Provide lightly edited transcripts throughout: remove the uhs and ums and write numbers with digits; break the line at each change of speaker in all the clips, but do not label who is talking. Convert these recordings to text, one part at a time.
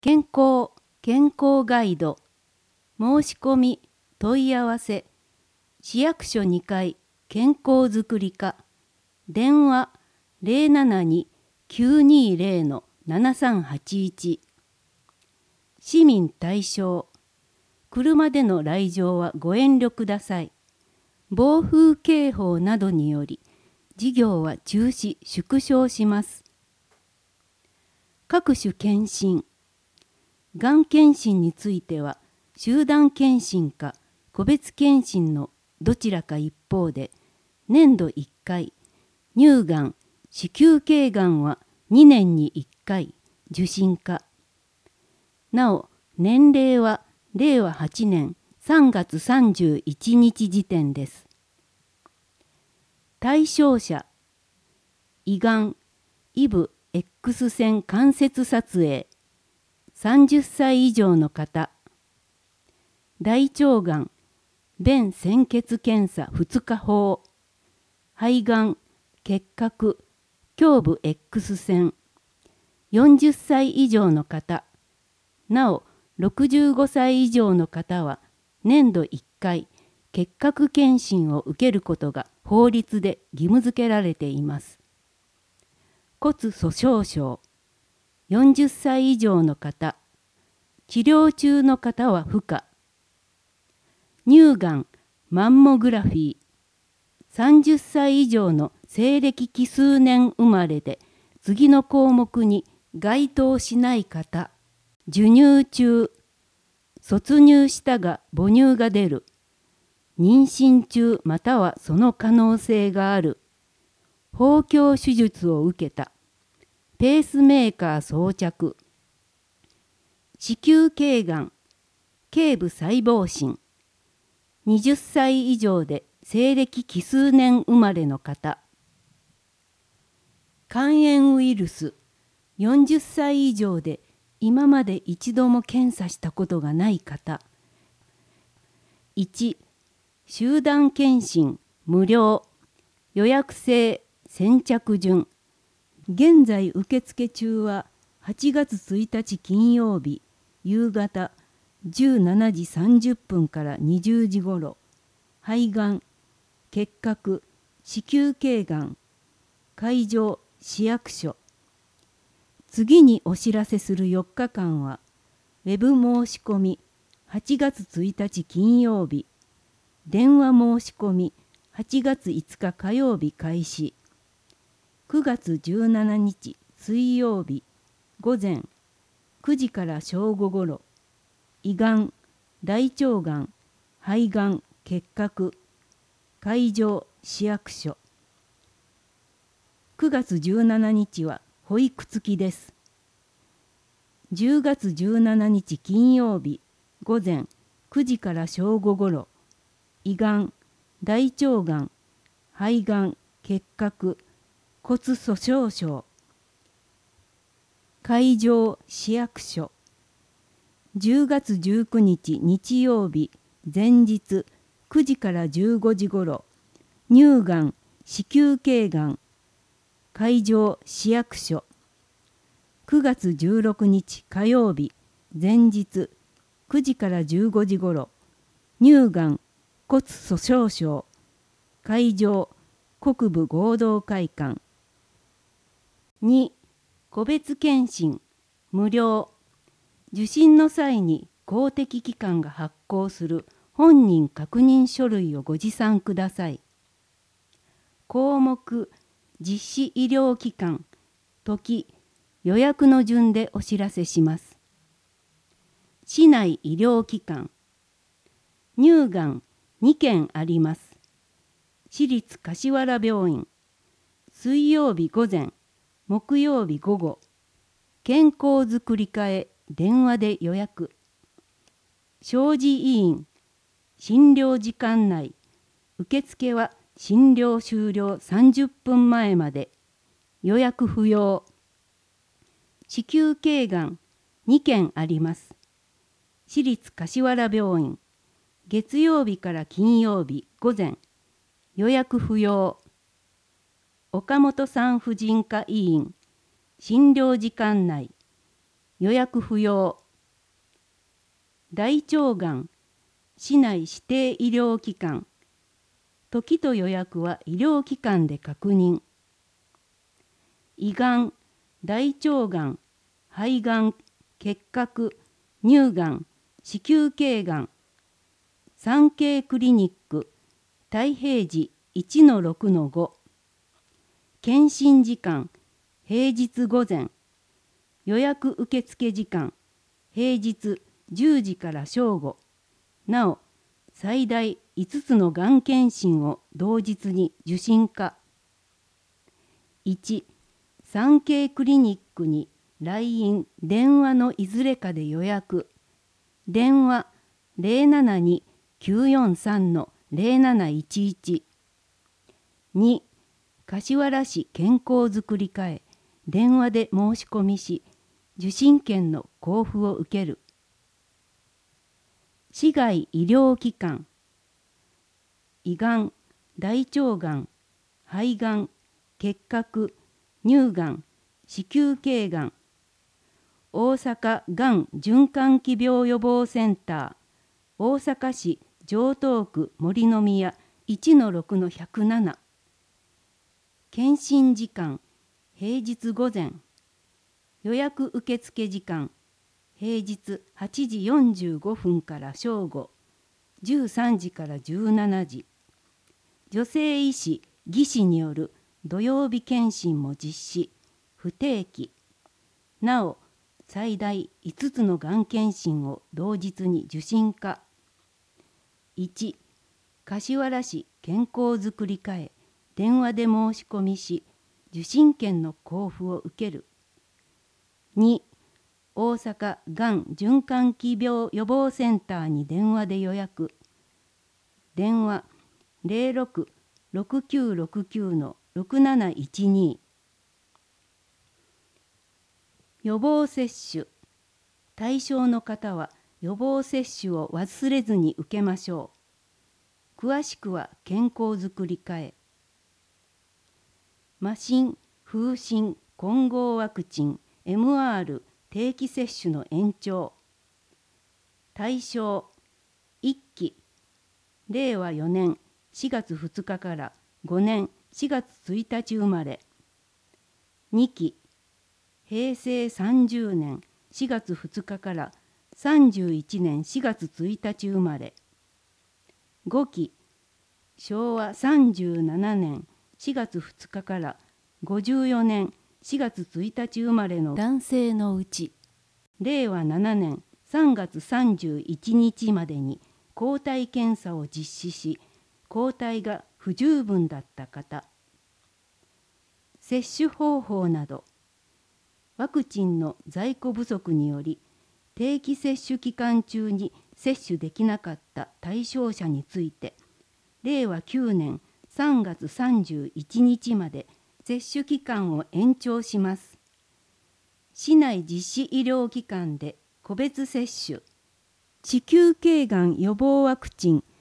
健康ガイド申し込み問い合わせ市役所2階健康づくり課電話072-920-7381市民対象車での来場はご遠慮ください。暴風警報などにより事業は中止縮小します。各種検診がん検診については集団検診か個別検診のどちらか一方で年度1回、乳がん、子宮頸がんは2年に1回受診か。なお、年齢は令和8年3月31日時点です。対象者、胃がん、イブ X 線関節撮影、30歳以上の方、大腸がん、便潜血検査2日法、肺がん、結核、胸部 X 線、40歳以上の方、なお65歳以上の方は年度1回結核検診を受けることが法律で義務付けられています。骨粗しょう症、40歳以上の方、治療中の方は不可。乳がん、マンモグラフィー、30歳以上の西暦奇数年生まれで次の項目に該当しない方、授乳中、卒乳したが母乳が出る、妊娠中またはその可能性がある、包協手術を受けた、ペースメーカー装着、子宮頸がん、頸部細胞診、20歳以上で西暦奇数年生まれの方、肝炎ウイルス、40歳以上で今まで一度も検査したことがない方、1、集団検診無料、予約制先着順、現在受付中は8月1日金曜日夕方17時30分から20時ごろ、肺がん、結核、子宮頸がん、会場市役所。次にお知らせする4日間は、ウェブ申し込み8月1日金曜日、電話申し込み8月5日火曜日開始、9月17日水曜日午前9時から正午ごろ、胃がん、大腸がん、肺がん、結核、会場市役所。9月17日は保育付きです。10月17日金曜日午前9時から正午ごろ、胃がん、大腸がん、肺がん、結核、骨粗しょう症。会場市役所。10月19日日曜日前日9時から15時ごろ、乳がん、子宮頸がん、会場市役所。9月16日火曜日前日9時から15時ごろ、乳がん、骨粗しょう症、会場国部合同会館。2、個別検診無料、受診の際に公的機関が発行する本人確認書類をご持参ください。項目、実施医療機関、時、予約の順でお知らせします。市内医療機関、乳がん2件あります。市立柏原病院、水曜日午前、木曜日午後、健康づくり課へ電話で予約。小児医院、診療時間内、受付は診療終了30分前まで、予約不要。子宮頸がん2件あります。市立柏原病院、月曜日から金曜日午前、予約不要。岡本産婦人科医院、診療時間内、 予約不要。大腸がん、市内指定医療機関。時と予約は医療機関で確認。胃がん、大腸がん、肺がん、結核、乳がん、子宮頸がん。産経クリニック、太平寺 1-6-5。検診時間、平日午前。予約受付時間、平日10時から正午。なお、最大5つのがん検診を同日に受診可。1、産経クリニックに来院・電話のいずれかで予約。電話 072-943-0711。2、柏原市健康づくり課へ電話で申し込みし、受診券の交付を受ける。市外医療機関。胃がん、大腸がん、肺がん、結核、乳がん、子宮頸がん。大阪がん循環器病予防センター、大阪市城東区森の宮 1-6-107。検診時間、平日午前。予約受付時間、平日8時45分から正午、13時から17時。女性医師・技師による土曜日検診も実施、不定期。なお、最大5つのがん検診を同日に受診可。1、柏原市健康づくり課へ電話で申し込みし、受診券の交付を受ける。2、大阪がん循環器病予防センターに電話で予約。電話 06-6969-6712。予防接種。対象の方は予防接種を忘れずに受けましょう。詳しくは健康づくり課へ。麻疹・風疹混合ワクチン MR 定期接種の延長。対象1期、令和4年4月2日から5年4月1日生まれ。2期、平成30年4月2日から31年4月1日生まれ。5期、昭和37年4月2日から54年4月1日生まれの男性のうち、令和7年3月31日までに抗体検査を実施し、抗体が不十分だった方。接種方法など。ワクチンの在庫不足により、定期接種期間中に接種できなかった対象者について、令和9年3月31日まで接種期間を延長します。市内実施医療機関で個別接種。子宮頸がん予防ワクチン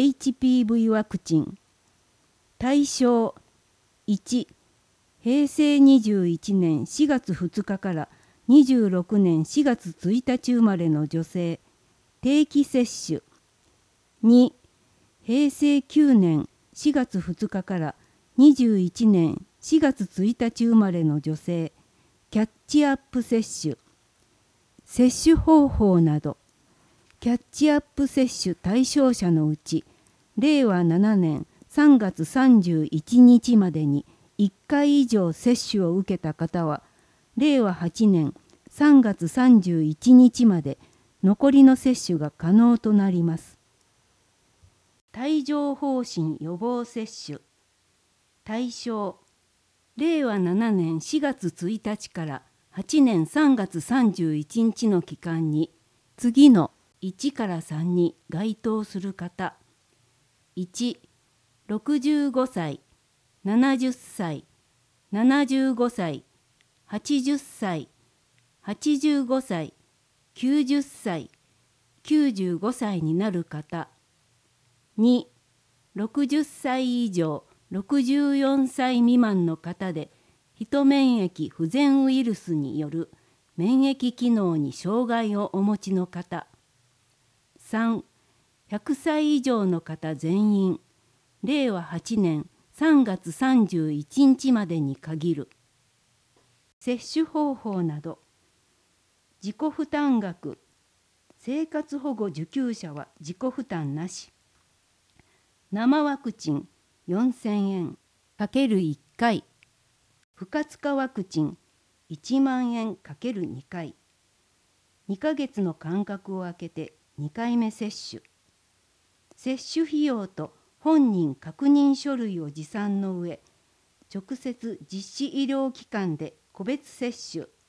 HPV ワクチン。対象1、平成21年4月2日から26年4月1日生まれの女性、定期接種。2、平成9年4月2日から21年4月1日生まれの女性、キャッチアップ接種。接種方法など。キャッチアップ接種対象者のうち、令和7年3月31日までに1回以上接種を受けた方は、令和8年3月31日まで残りの接種が可能となります。帯状疱疹予防接種。対象、令和7年4月1日から8年3月31日の期間に、次の1から3に該当する方。1、65歳、70歳、75歳、80歳、85歳、90歳、95歳になる方。2、60歳以上、64歳未満の方で、ヒト免疫不全ウイルスによる免疫機能に障害をお持ちの方。3、100歳以上の方全員、令和8年3月31日までに限る。接種方法など。自己負担額。生活保護受給者は自己負担なし。生ワクチン4000円 ×1 回。不活化ワクチン1万円 ×2 回。2ヶ月の間隔を空けて2回目接種。接種費用と本人確認書類を持参の上、直接実施医療機関で個別接種。